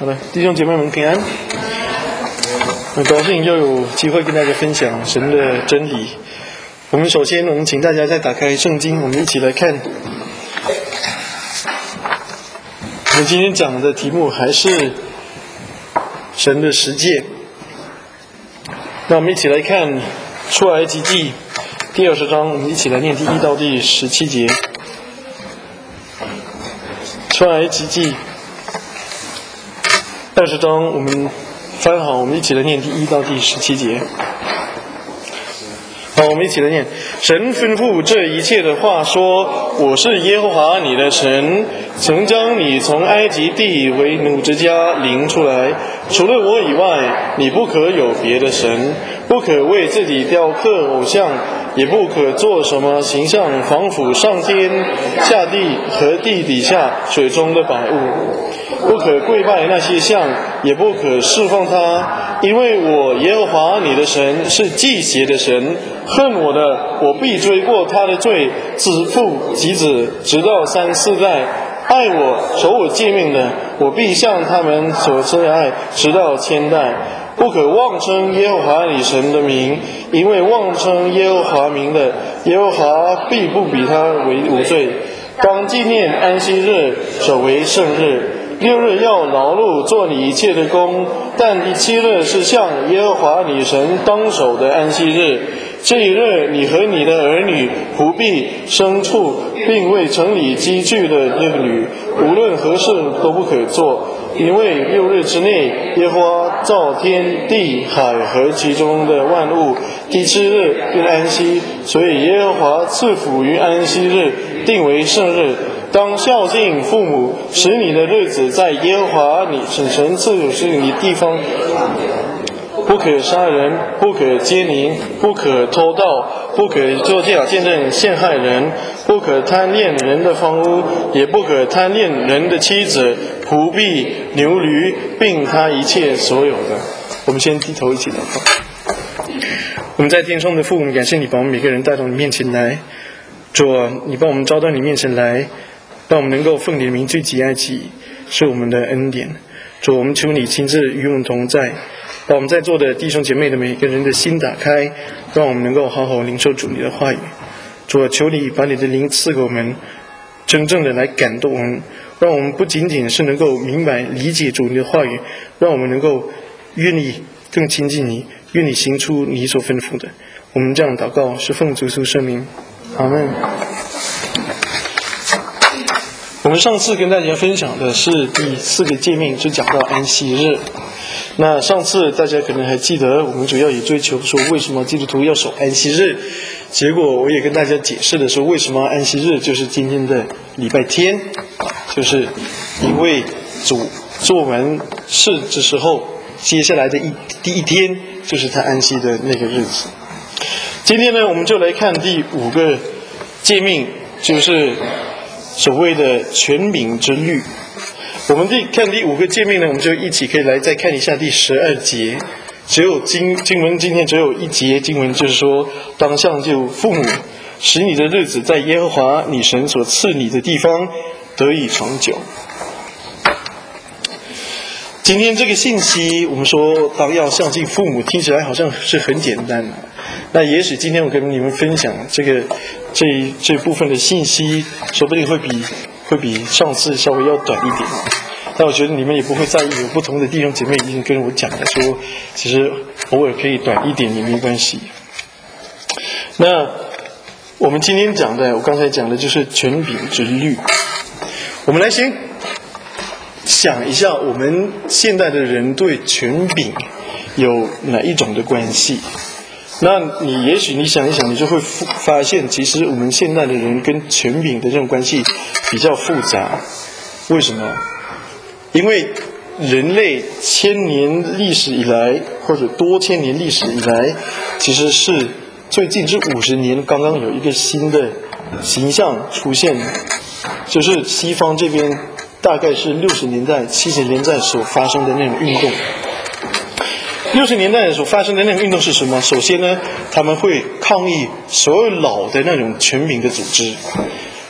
好的，弟兄姐妹们平安。很高兴又有机会跟大家分享神的真理。我们首先，我们请大家再打开圣经，我们一起来看。我们今天讲的题目还是神的实践。那我们一起来看出埃及记第20章，我们一起来念第1到第17节。出埃及记20章，我们翻好，我们一起来念第1到第17节。好，我们一起来念。神吩咐这一切的话说：我是耶和华你的神，曾将你从埃及地为奴之家领出来。除了我以外，你不可有别的神，不可为自己雕刻偶像，也不可做什么形象，仿佛上天下地和地底下水中的百物，不可跪拜那些像，也不可侍奉他，因为我耶和华你的神是忌邪的神，恨我的，我必追过他的罪，子父及子，直到3、4代；爱我、守我诫命的，我必向他们所赐爱，直到1000代。不可妄称耶和华你神的名，因为妄称耶和华名的，耶和华必不比他为无罪。当纪念安息日，守为圣日。6日要劳碌做你一切的工，但第7日是向耶和华你神当守的安息日。这一日，你和你的儿女、仆婢、牲畜，并为城里积聚的儿女，无论何事都不可做，因为6日之内，耶和华造天地海和其中的万物，第7日便安息，所以耶和华赐福于安息日，定为圣日。当孝敬父母，使你的日子在耶和华你神赐予你地方。不可杀人，不可奸淫，不可偷盗，不可作假见证陷害人，不可贪恋人的房屋，也不可贪恋人的妻子、仆婢、牛驴，并他一切所有的。我们先低头一起祷告。我们在天上的父，我们感谢你把我们每个人带到你面前来。主啊，你把我们招到你面前来，让我们能够奉你的名聚集在一起，是我们的恩典。主，我们求你亲自与我们同在，把我们在座的弟兄姐妹的每一个人的心打开，让我们能够好好领受主你的话语。主啊，求你把你的灵赐给我们，真正的来感动我们，让我们不仅仅是能够明白理解主你的话语，让我们能够愿意更亲近你，愿你行出你所吩咐的。我们这样祷告是奉主耶稣圣名，阿们。我们上次跟大家分享的是第4个诫命，是讲到安息日。那上次大家可能还记得，我们主要也追求说为什么基督徒要守安息日，结果我也跟大家解释的说为什么安息日就是今天的礼拜天，就是因为主做完事的时候，接下来的第一天就是他安息的那个日子。今天呢，我们就来看第5个诫命，就是所谓的权柄之律。我们看第5个诫命呢，我们就一起可以来再看一下第12节。只有经文今天只有一节经文，就是说当孝敬父母，使你的日子在耶和华你神所赐你的地方得以长久。今天这个信息，我们说当要孝敬父母，听起来好像是很简单的。那也许今天我跟你们分享这部分的信息，说不定会比上次稍微要短一点。但我觉得你们也不会在意，有不同的弟兄姐妹已经跟我讲了说，其实偶尔可以短一点也没关系。那我们今天讲的，我刚才讲的就是权柄之律。我们来先想一下，我们现代的人对权柄有哪一种的关系？那也许你想一想，你就会发现，其实我们现代的人跟权柄的这种关系比较复杂。为什么？因为人类千年历史以来，或者多千年历史以来，其实是最近这50年刚刚有一个新的形象出现，就是西方这边大概是60年代、70年代所发生的那种运动。60年代所发生的那种运动是什么？首先呢，他们会抗议所有老的那种权柄的组织，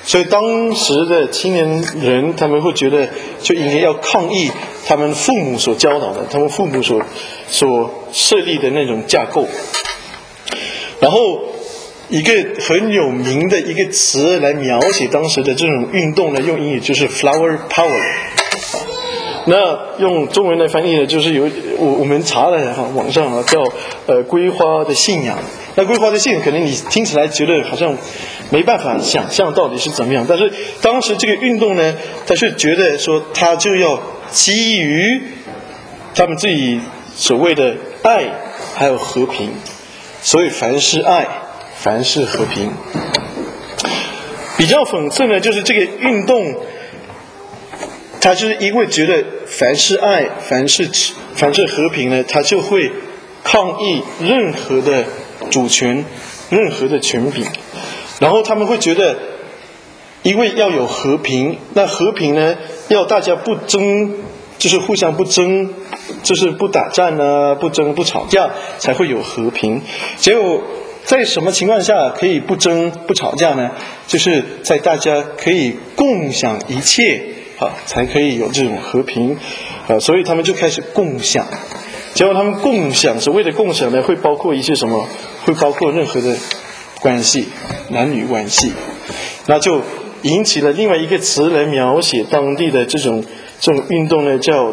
所以当时的青年人他们会觉得就应该要抗议他们父母所教导的，他们父母所设立的那种架构。然后一个很有名的一个词来描写当时的这种运动呢，用英语就是 flower power。那用中文来翻译呢，就是我们查了网上叫桂花的信仰。那桂花的信仰可能你听起来觉得好像没办法想象到底是怎么样，但是当时这个运动呢，他是觉得说他就要基于他们自己所谓的爱还有和平，所以凡是爱，凡是和平。比较讽刺呢，就是这个运动他就是因为觉得凡是爱，凡是和平呢，他就会抗议任何的主权，任何的权柄。然后他们会觉得因为要有和平，那和平呢要大家不争，就是互相不争，就是不打战啊，不争不吵架才会有和平。结果在什么情况下可以不争不吵架呢？就是在大家可以共享一切才可以有这种和平所以他们就开始共享。结果他们共享，所谓的共享呢，会包括一些什么？会包括任何的关系，男女关系。那就引起了另外一个词来描写当地的这种运动呢，叫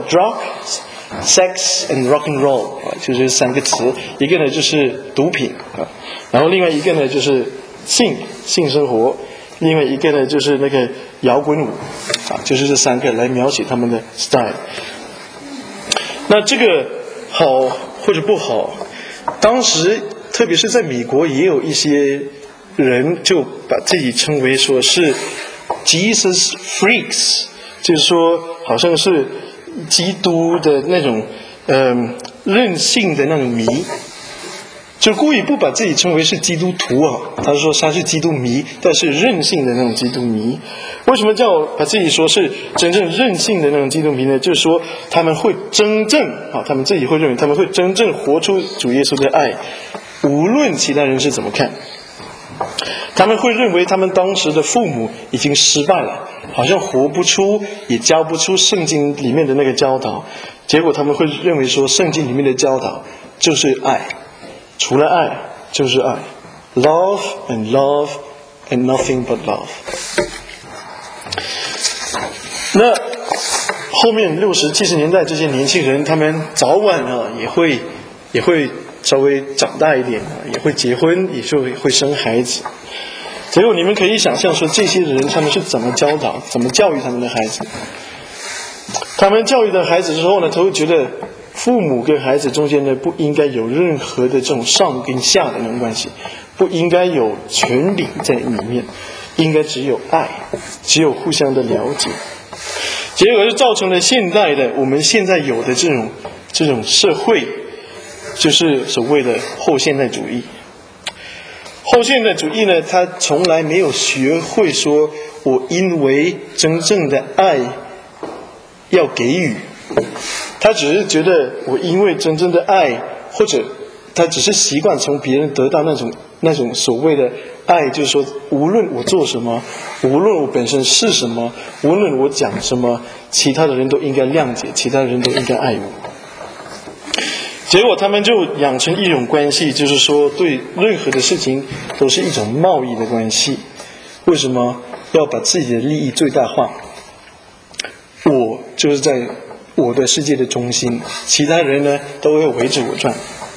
drugs、sex and rock and roll 就是三个词。一个呢就是毒品然后另外一个呢就是性生活，另外一个呢就是那个摇滚舞就是这三个来描写他们的 style。那这个好或者不好，当时特别是在美国也有一些人就把自己称为说是 Jesus freaks， 就是说好像是基督的那种任性的那种迷，就故意不把自己称为是基督徒他说他是基督迷，但是任性的那种基督迷。为什么叫把自己说是真正任性的那种基督迷呢？就是说他们会真正他们自己会认为他们会真正活出主耶稣的爱，无论其他人是怎么看。他们会认为他们当时的父母已经失败了，好像活不出也教不出圣经里面的那个教导，结果他们会认为说圣经里面的教导就是爱，除了爱就是爱， love and love and nothing but love。 那后面60、70年代这些年轻人，他们早晚也会稍微长大一点也会结婚，也就会生孩子。结果你们可以想象说这些人他们是怎么教导怎么教育他们的孩子。他们教育的孩子之后呢，他会觉得父母跟孩子中间呢不应该有任何的这种上跟下的那种关系，不应该有权柄在里面，应该只有爱，只有互相的了解。结果就造成了现代的我们现在有的这种社会，就是所谓的后现代主义。后现代主义呢，他从来没有学会说我因为真正的爱要给予，他只是觉得我因为真正的爱，或者他只是习惯从别人得到那种所谓的爱，就是说无论我做什么，无论我本身是什么，无论我讲什么，其他的人都应该谅解，其他的人都应该爱我。结果他们就养成一种关系，就是说对任何的事情都是一种贸易的关系。为什么要把自己的利益最大化？我就是在我的世界的中心，其他人呢都要围着我转。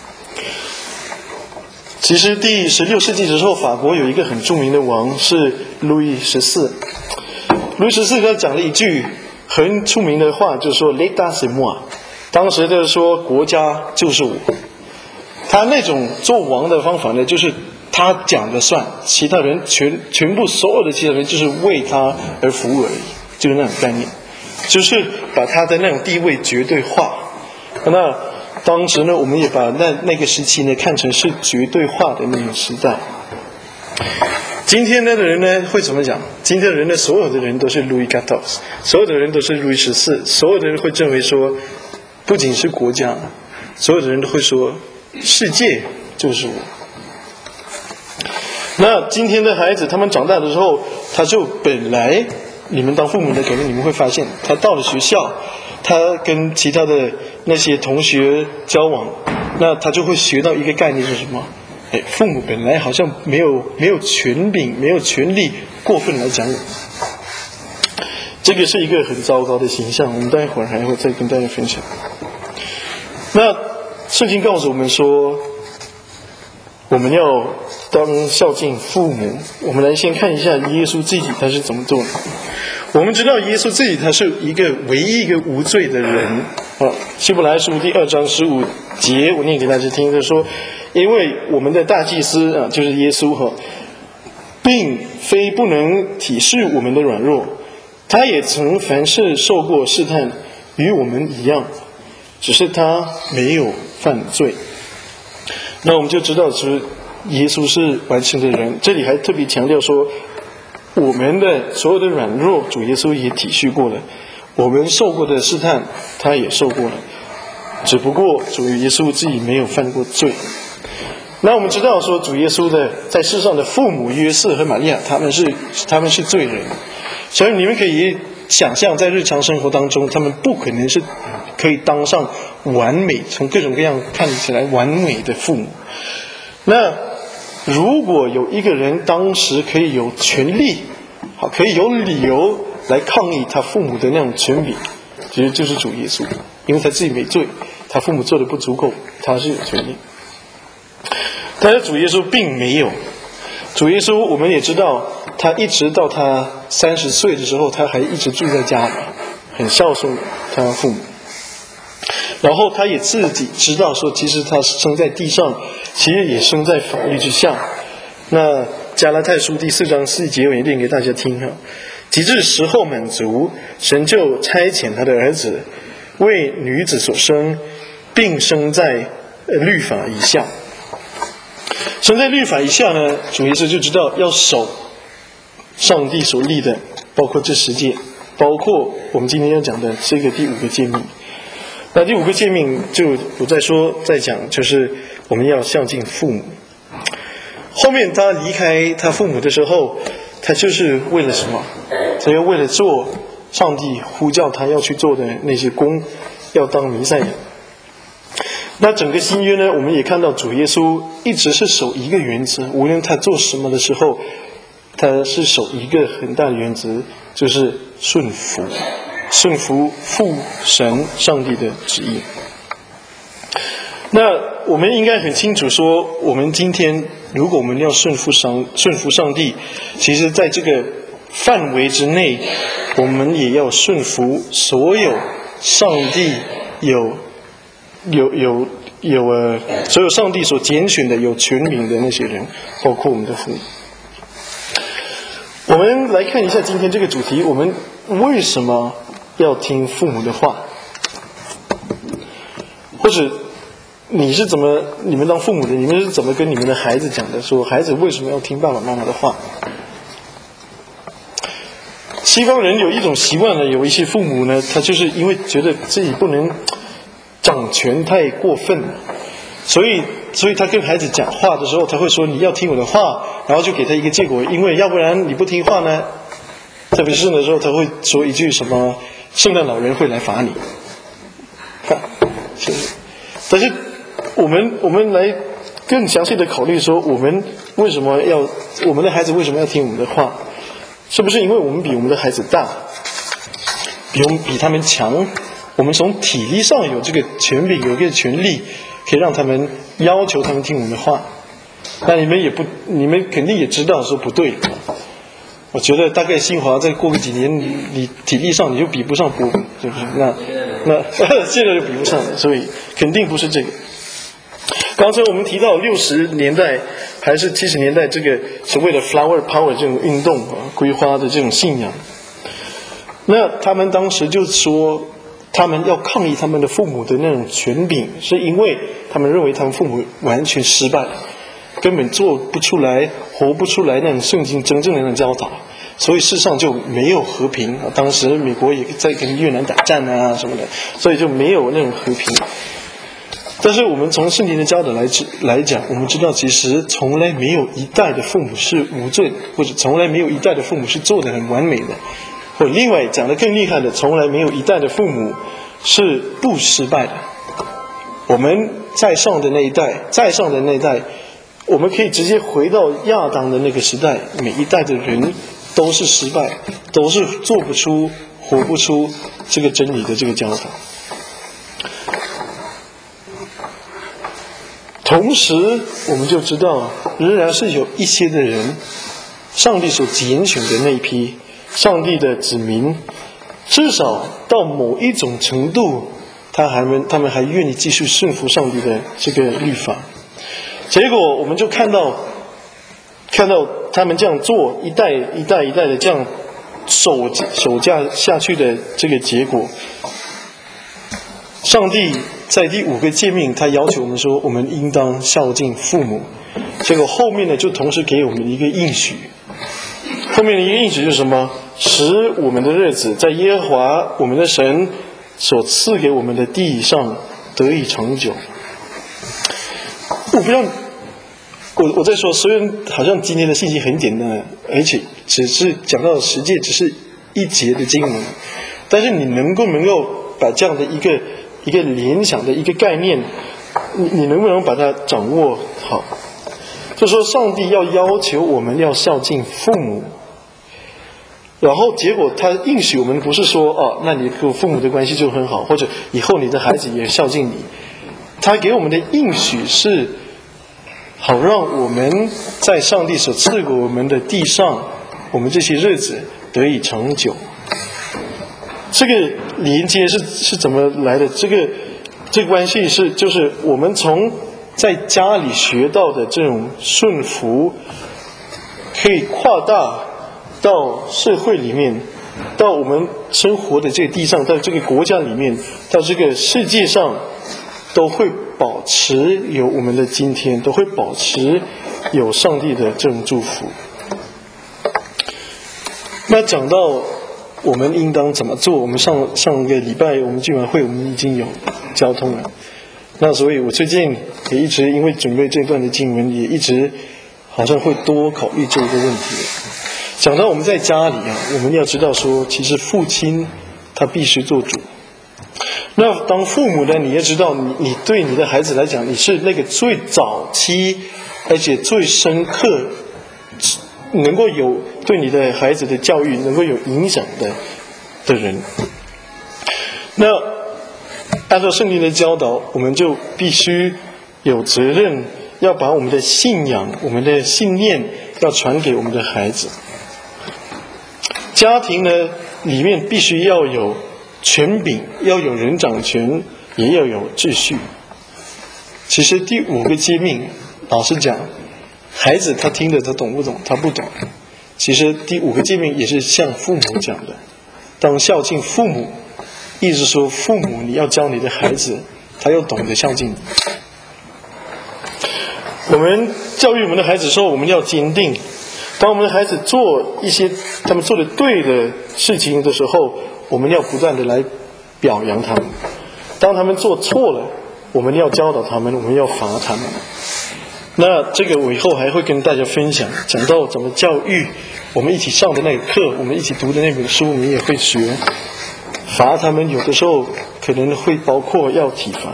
其实第16世纪的时候，法国有一个很著名的王是路易14。路易14他讲了一句很出名的话，就是说 l'état c'est moi， 当时就是说国家就是我。他那种做王的方法呢，就是他讲的算，其他人全部所有的其他人就是为他而服务而已，就是那种概念，就是把他的那种地位绝对化。那当时呢，我们也把那个时期呢看成是绝对化的那种时代。今天的人呢会怎么讲？今天的人呢，所有的人都是路易14，所有的人都是路易14，所有的人会认为说，不仅是国家，所有的人都会说，世界就是我。那今天的孩子，他们长大的时候， 他就本来你们当父母的，可能你们会发现，他到了学校，他跟其他的那些同学交往，那他就会学到一个概念是什么？父母本来好像没有权柄，没有权利过分来讲我。这个是一个很糟糕的形象，我们待会儿还会再跟大家分享。那圣经告诉我们说，我们要当孝敬父母。我们来先看一下耶稣自己他是怎么做的。我们知道耶稣自己他是唯一一个无罪的人。希伯来书第2章15节，我念给大家听，他说：因为我们的大祭司就是耶稣并非不能体恤我们的软弱，他也曾凡事受过试探，与我们一样，只是他没有犯罪。那我们就知道是耶稣是完全的人。这里还特别强调说，我们的所有的软弱主耶稣也体恤过了，我们受过的试探他也受过了，只不过主耶稣自己没有犯过罪。那我们知道说，主耶稣的在世上的父母约瑟和玛利亚，他们是罪人，所以你们可以想象，在日常生活当中，他们不可能是可以当上完美，从各种各样看起来完美的父母。那如果有一个人当时可以有权利，可以有理由来抗议他父母的那种权柄，其实就是主耶稣，因为他自己没罪，他父母做的不足够，他是有权利。但是主耶稣并没有。主耶稣我们也知道，他一直到他30岁的时候，他还一直住在家里，很孝顺他父母。然后他也自己知道说，其实他生在地上，其实也生在法律之下。那加拉太书第4章4节我也念给大家听及至时候满足，神就差遣他的儿子为女子所生，并生在律法以下。生在律法以下呢，主耶稣就知道要守上帝所立的，包括这10诫，包括我们今天要讲的这个第5个诫命。那第5个诫命就不再说，再讲，就是我们要孝敬父母。后面他离开他父母的时候，他就是为了什么？他要为了做上帝呼叫他要去做的那些工，要当弥赛亚。那整个新约呢，我们也看到主耶稣一直是守一个原则，无论他做什么的时候，他是守一个很大的原则，就是顺服父神上帝的旨意。那我们应该很清楚说，我们今天如果我们要顺服上帝，其实在这个范围之内，我们也要顺服所有上帝所有上帝所拣选的有权柄的那些人，包括我们的父母。我们来看一下今天这个主题，我们为什么要听父母的话？或者你们当父母的，你们是怎么跟你们的孩子讲的？说孩子为什么要听爸爸妈妈的话？西方人有一种习惯呢，有一些父母呢，他就是因为觉得自己不能掌权太过分了，所以他跟孩子讲话的时候，他会说你要听我的话，然后就给他一个结果，因为要不然你不听话呢，特别是那时候他会说一句什么圣诞老人会来罚你。但是我们来更详细的考虑说，我们的孩子为什么要听我们的话？是不是因为我们比我们的孩子大，比他们强？我们从体力上有这个权柄，有这个权利，可以让他们要求他们听我们的话。那你们肯定也知道说不对。我觉得大概新华再过个几年，你体力上你就比不上博文，是不是？那现在就比不上了，所以肯定不是这个。刚才我们提到60年代还是70年代这个所谓的 flower power 这种运动桂花的这种信仰，那他们当时就说他们要抗议他们的父母的那种权柄，是因为他们认为他们父母完全失败，根本做不出来，活不出来那种圣经真正的那种教导，所以世上就没有和平。当时美国也在跟越南打战啊什么的，所以就没有那种和平。 但是我们从圣经的教导来讲，我们知道其实从来没有一代的父母是无罪的，或者从来没有一代的父母是做得很完美的，或者另外讲得更厉害的，从来没有一代的父母是不失败的。我们在上的那一代，我们可以直接回到亚当的那个时代，每一代的人都是失败，都是做不出、活不出这个真理的这个教导。同时我们就知道，仍然是有一些的人，上帝所拣选的那一批上帝的子民，至少到某一种程度，他们还愿意继续顺服上帝的这个律法。结果我们就看到他们这样做，一代的这样守驾下去的这个结果，上帝在第5个诫命，他要求我们说，我们应当孝敬父母。结果后面呢，就同时给我们一个应许。后面的一个应许是什么？使我们的日子在耶和华我们的神所赐给我们的地上得以长久。我不知道，我在说，虽然好像今天的信息很简单，而且只是讲到十诫，只是一节的经文，但是你能够把这样的一个联想的一个概念，你能不能把它掌握好？就说上帝要求我们要孝敬父母，然后结果他应许我们不是说那你和父母的关系就很好，或者以后你的孩子也孝敬你。他给我们的应许是好让我们在上帝所赐给我们的地上，我们这些日子得以长久。这个连接是怎么来的？这个关系就是我们从在家里学到的这种顺服，可以扩大到社会里面，到我们生活的这个地上，到这个国家里面，到这个世界上，都会保持有我们的今天，都会保持有上帝的这种祝福。那讲到我们应当怎么做，我们上个礼拜我们聚完会，我们已经有交通了。那所以我最近也一直因为准备这段的经文，也一直好像会多考虑这个问题。讲到我们在家里我们要知道说，其实父亲他必须做主。那当父母呢，你也知道你对你的孩子来讲，你是那个最早期而且最深刻能够有对你的孩子的教育能够有影响的人。那按照圣经的教导，我们就必须有责任要把我们的信仰、我们的信念要传给我们的孩子。家庭呢里面必须要有权柄，要有人掌权，也要有秩序。其实第5个诫命，老实讲，孩子他听的他懂不懂？他不懂。其实第5个诫命也是向父母讲的，当孝敬父母，意思说父母你要教你的孩子，他要懂得孝敬你。我们教育我们的孩子说，我们要坚定。当我们的孩子做一些他们做的对的事情的时候，我们要不断的来表扬他们。当他们做错了，我们要教导他们，我们要罚他们。那这个我以后还会跟大家分享，讲到怎么教育，我们一起上的那个课，我们一起读的那本书，你也会学。罚他们有的时候可能会包括要体罚。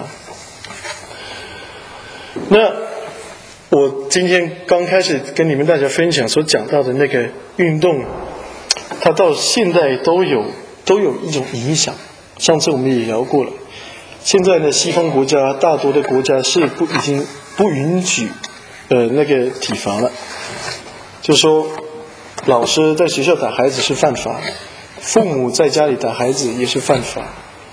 那我今天刚开始跟你们大家分享所讲到的那个运动，它到现在都有一种影响。上次我们也聊过了，现在呢，西方国家大多的国家是已经不允许那个体罚了，就是说老师在学校打孩子是犯法，父母在家里打孩子也是犯法。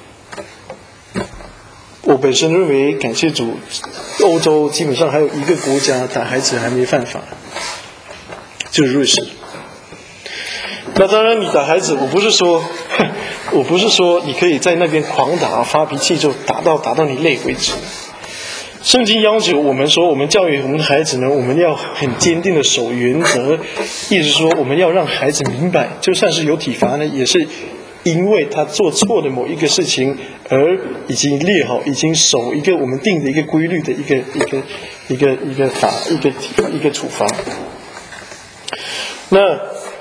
我本身认为，感谢主，欧洲基本上还有一个国家打孩子还没犯法，就是瑞士。那当然，你打孩子，我不是说你可以在那边狂打发脾气，就打到你累为止。圣经要求我们说，我们教育我们的孩子呢，我们要很坚定的守原则，意思说我们要让孩子明白，就算是有体罚呢，也是因为他做错了某一个事情而已经列好，已经守一个我们定的一个规律的一个处罚。那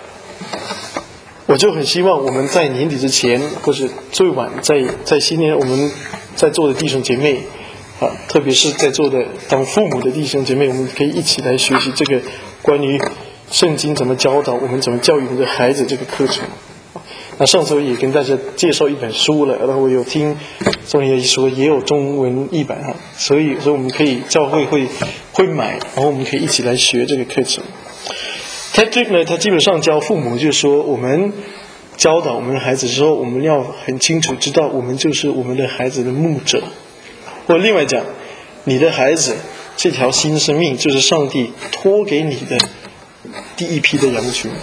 我就很希望我们在年底之前，或者最晚在新年，我们在座的弟兄姐妹啊，特别是在座的当父母的弟兄姐妹，我们可以一起来学习这个关于圣经怎么教导我们怎么教育我们的孩子这个课程。那上周也跟大家介绍一本书了，然后我有听中爷说也有中文译版哈，所以我们可以教会会买，然后我们可以一起来学这个课程。他这个呢，他基本上教父母就是说，我们教导我们的孩子之后，我们要很清楚知道我们就是我们的孩子的牧者，或另外讲，你的孩子这条新生命就是上帝托给你的第一批的羊群。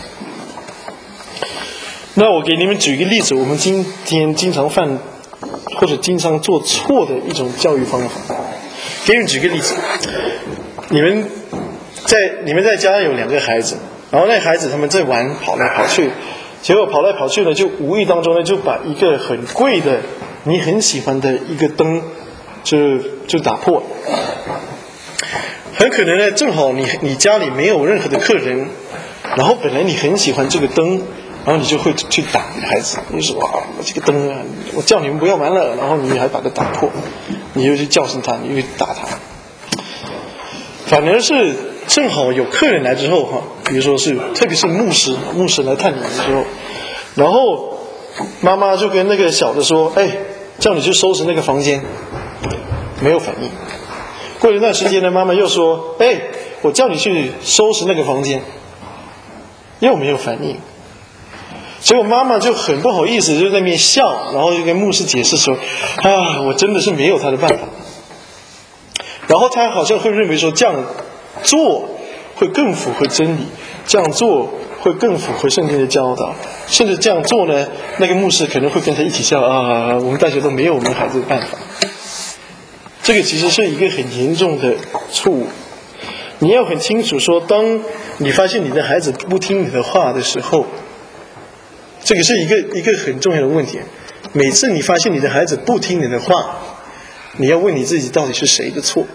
那我给你们举一个例子，我们今天经常犯或者经常做错的一种教育方法。给你们举个例子，你们在家有2个孩子，然后那孩子他们在玩，跑来跑去，结果跑来跑去呢，就无意当中呢就把一个很贵的你很喜欢的一个灯就打破了。很可能呢，正好你家里没有任何的客人，然后本来你很喜欢这个灯，然后你就会去打你的孩子，你说哇，这个灯啊，我叫你们不要玩了，然后你还把它打破，你又去教训他，你又去打他。反而是正好有客人来之后哈，比如说是特别是牧师来探你的时候，然后妈妈就跟那个小的说，叫你去收拾那个房间，没有反应。过了一段时间呢，妈妈又说，我叫你去收拾那个房间，又没有反应。结果妈妈就很不好意思，就在那边笑，然后就跟牧师解释说，我真的是没有他的办法。然后他好像会认为说这样做会更符合真理，这样做会更符合圣经的教导，甚至这样做呢，那个牧师可能会跟他一起笑我们大家都没有我们孩子的办法。这个其实是一个很严重的错误。你要很清楚说，当你发现你的孩子不听你的话的时候，这个是一个很重要的问题。每次你发现你的孩子不听你的话，你要问你自己到底是谁的错。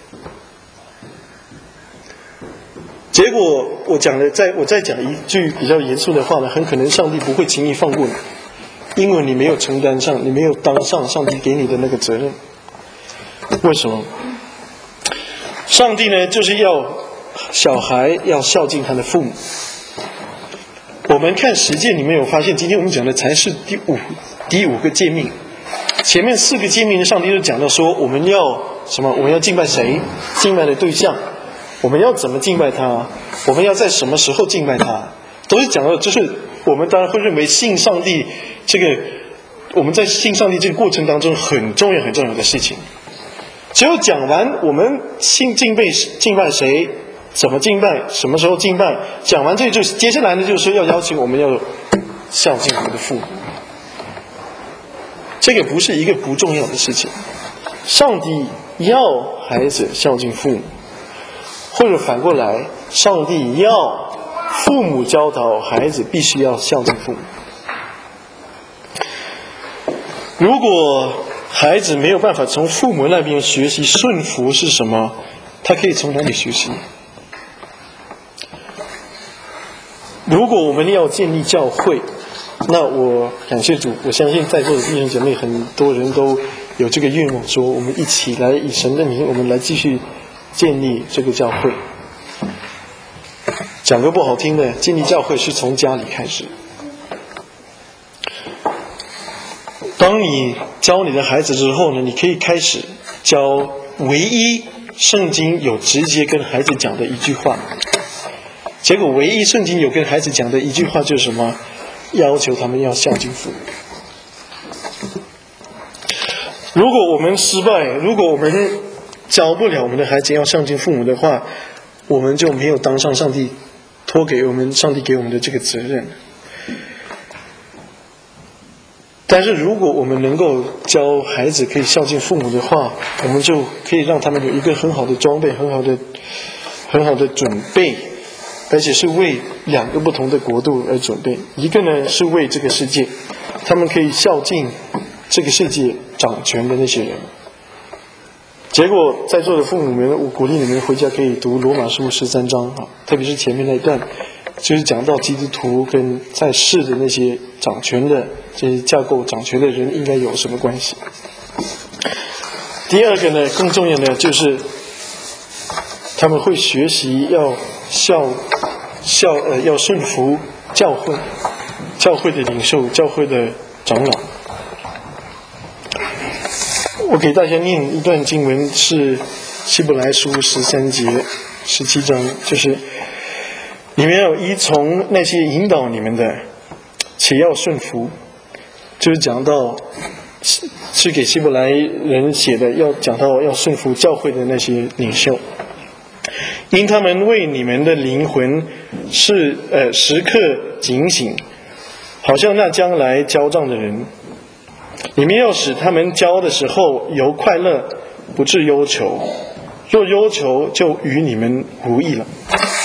结果我再讲一句比较严肃的话呢，很可能上帝不会轻易放过你，因为你没有承担上，你没有当上上帝给你的那个责任。为什么？上帝呢，就是要小孩要孝敬他的父母。我们看实践里面有发现，今天我们讲的才是第五个诫命。前面4个诫命，上帝就讲到说，我们要什么？我们要敬拜谁？敬拜的对象，我们要怎么敬拜他？我们要在什么时候敬拜他？都是讲到，就是我们当然会认为信上帝这个，我们在信上帝这个过程当中很重要的事情。只有讲完我们敬拜谁，怎么敬拜，什么时候敬拜，讲完这就接下来呢，就是要邀请我们要孝敬我们的父母。这个不是一个不重要的事情。上帝要孩子孝敬父母，或者反过来，上帝要父母教导孩子必须要孝敬父母。如果孩子没有办法从父母那边学习顺服是什么，他可以从哪里学习？如果我们要建立教会，那我感谢主，我相信在座的弟兄姐妹很多人都有这个愿望，说我们一起来以神的名，我们来继续建立这个教会。讲个不好听的，建立教会是从家里开始。当你教你的孩子之后呢，你可以开始教唯一圣经有直接跟孩子讲的一句话。结果唯一圣经有跟孩子讲的一句话就是什么？要求他们要孝敬父母。如果我们失败，如果我们教不了我们的孩子要孝敬父母的话，我们就没有当上上帝托给我们上帝给我们的这个责任。但是如果我们能够教孩子可以孝敬父母的话，我们就可以让他们有一个很好的装备，很好的准备，而且是为2个不同的国度而准备。一个呢是为这个世界， 他们可以孝敬这个世界掌权的那些人。结果在座的父母们，我鼓励你们回家可以读罗马书13章特别是前面那一段，就是讲到基督徒跟在世的那些掌权的这些架构掌权的人应该有什么关系。第二个呢，更重要的就是他们会学习要要顺服教会的领袖，教会的长老。我给大家念一段经文，是希伯来书13节17章，就是你们要依从那些引导你们的，且要顺服。就是讲到是给希伯来人写的，要讲到要顺服教会的那些领袖，因他们为你们的灵魂是时刻警醒，好像那将来交账的人。你们要使他们交的时候有快乐，不致忧愁，若忧愁就与你们无益了。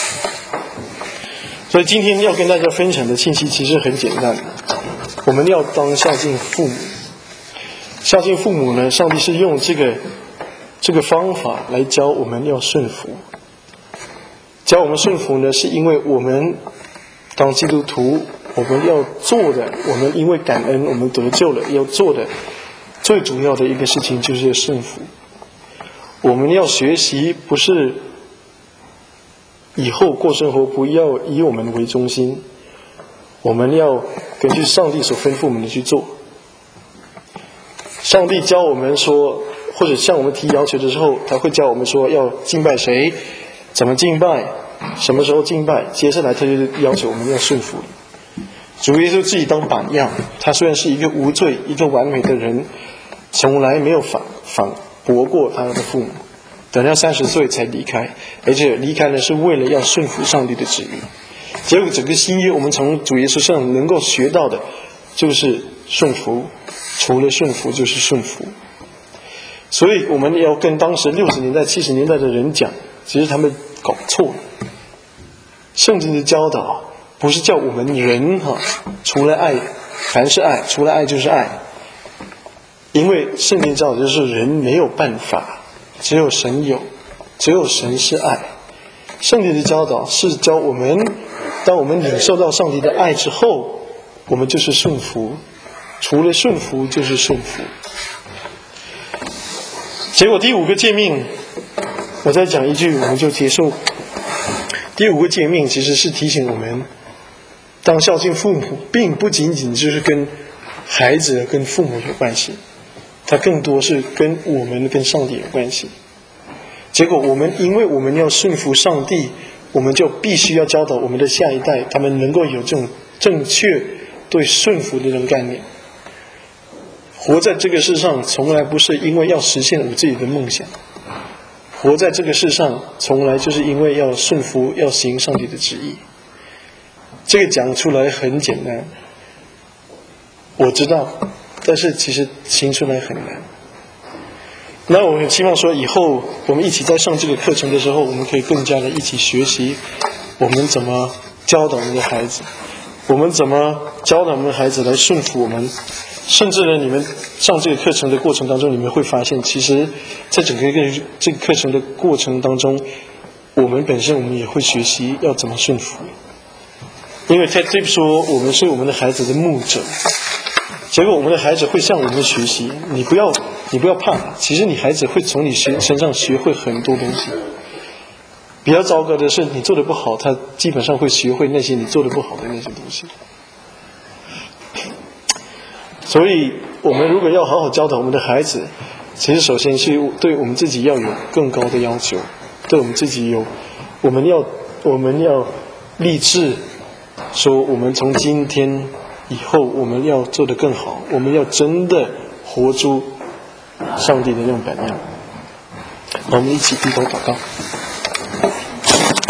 所以今天要跟大家分享的信息其实很简单，我们要当孝敬父母。孝敬父母呢，上帝是用这个方法来教我们要顺服。教我们顺服呢，是因为我们当基督徒，我们要做的，我们因为感恩我们得救了，要做的最主要的一个事情就是要顺服。我们要学习，不是以后过生活不要以我们为中心，我们要根据上帝所吩咐我们的去做。上帝教我们说，或者向我们提要求的时候，他会教我们说要敬拜谁，怎么敬拜，什么时候敬拜，接下来他就要求我们要顺服。主耶稣自己当榜样，他虽然是一个无罪一个完美的人，从来没有反驳过他的父母，等到30岁才离开，而且离开呢是为了要顺服上帝的旨意。结果整个新约我们从主耶稣上能够学到的就是顺服，除了顺服就是顺服。所以我们要跟当时60年代70年代的人讲，其实他们搞错了。圣经的教导不是叫我们人除了爱，凡是爱，除了爱就是爱。因为圣经教导就是人没有办法，只有神有，只有神是爱。圣经的教导是教我们，当我们领受到上帝的爱之后，我们就是顺服，除了顺服就是顺服。结果第5个诫命，我再讲一句我们就结束。第5个诫命其实是提醒我们，当孝敬父母并不仅仅就是跟孩子跟父母有关系，它更多是跟我们跟上帝有关系。结果因为我们要顺服上帝，我们就必须要教导我们的下一代，他们能够有这种正确对顺服的这种概念。活在这个世上从来不是因为要实现我自己的梦想，活在这个世上从来就是因为要顺服，要行上帝的旨意。这个讲出来很简单，我知道，但是其实行出来很难。那我很希望说，以后我们一起在上这个课程的时候，我们可以更加的一起学习，我们怎么教导我们的孩子，我们怎么教导我们的孩子来顺服我们。甚至呢，你们上这个课程的过程当中，你们会发现，其实在整个这个课程的过程当中，我们本身我们也会学习要怎么顺服。因为 Ted Tripp 说，我们是我们的孩子的牧者，结果我们的孩子会向我们学习。你不要怕，其实你孩子会从你身上学会很多东西。比较糟糕的是，你做的不好，他基本上会学会那些你做的不好的那些东西。所以我们如果要好好教导我们的孩子，其实首先是对我们自己要有更高的要求，对我们自己我们要立志说，我们从今天以后我们要做得更好，我们要真的活出上帝的那种榜样。我们一起低头祷告。